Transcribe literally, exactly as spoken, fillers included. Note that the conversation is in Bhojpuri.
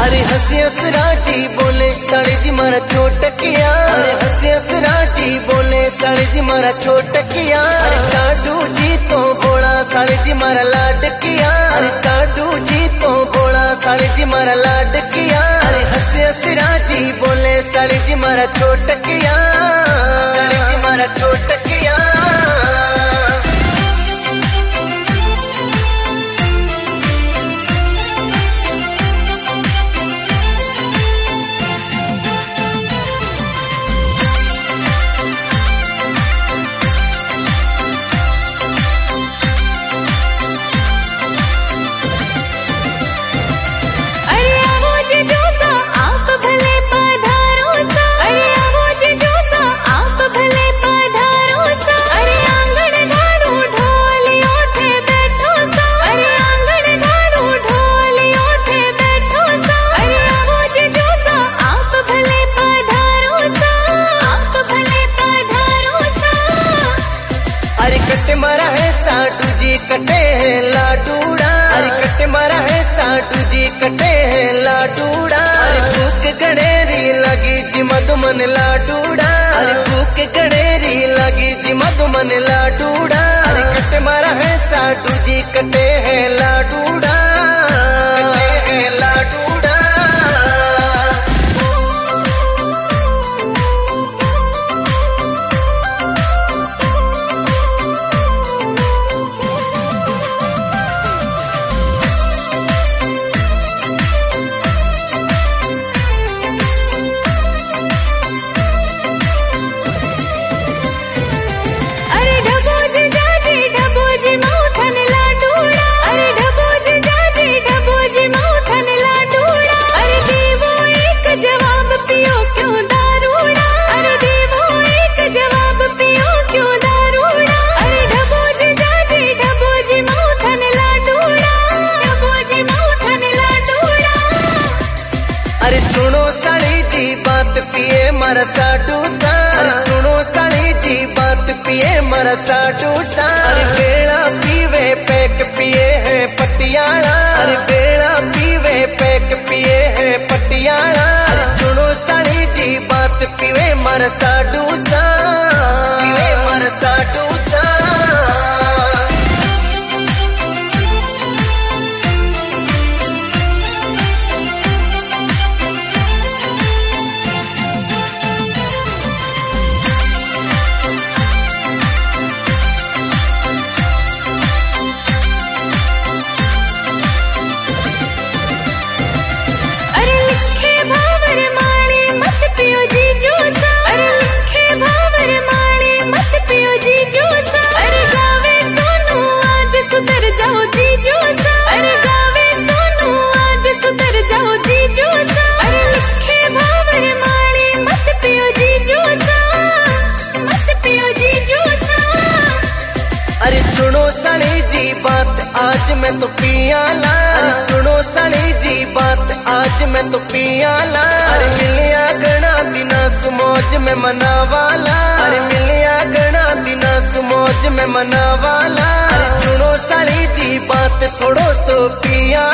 अरे हंसी हंसरा जी बोले साड़ी जी मारा छोट किया। अरे हंसी हंसरा जी बोले साड़ी जी मारा छोट किया। अरे साडू जी तो बोला साड़ी जी मारा लाड किया। अरे साडू जी तो बोला साड़ी जी मारा लाड किया। अरे हंसी हंसरा जी बोले साड़ी जी मारा छोट किया। साड़ी जी मारा छोट किया। कट्टे मारा है साडू जी कटे हैं लाडूड़ा। अरे कट्टे मारा है साडू जी कटे हैं लाडूड़ा। अरे भूख गड़ेरी लगी जी मधुमन लाडूड़ा। अरे भूख गड़ेरी लगी जी मधुमन लाडूड़ा। अरे कट्टे मारा है साडू जी कटे हैं लाडूड़ा। कटे हैं लाडूड़ा। अरे सुनो साली जी बात पिए मारा साडू सा। अरे सुनो साली जी बात पिए मारा साडू सा। अरे बेड़ा पीवे पैक पिए है पटियाला। अरे बेड़ा पीवे पैक पिए है पटियाला। अरे सुनो साली जी बात पिए मारा साडू सा। पिए मारा साडू सा। अरे सुनो साली जी बात आज मैं तो पियाला। अरे सुनो साली जी बात आज मैं तो पियाला। अरे मिलिया गणा दिना सुमौज में मनावाला। अरे मिलिया गणा दिना सुमौज में मनावाला। अरे सुनो साली जी बात थोड़ो सो पिया।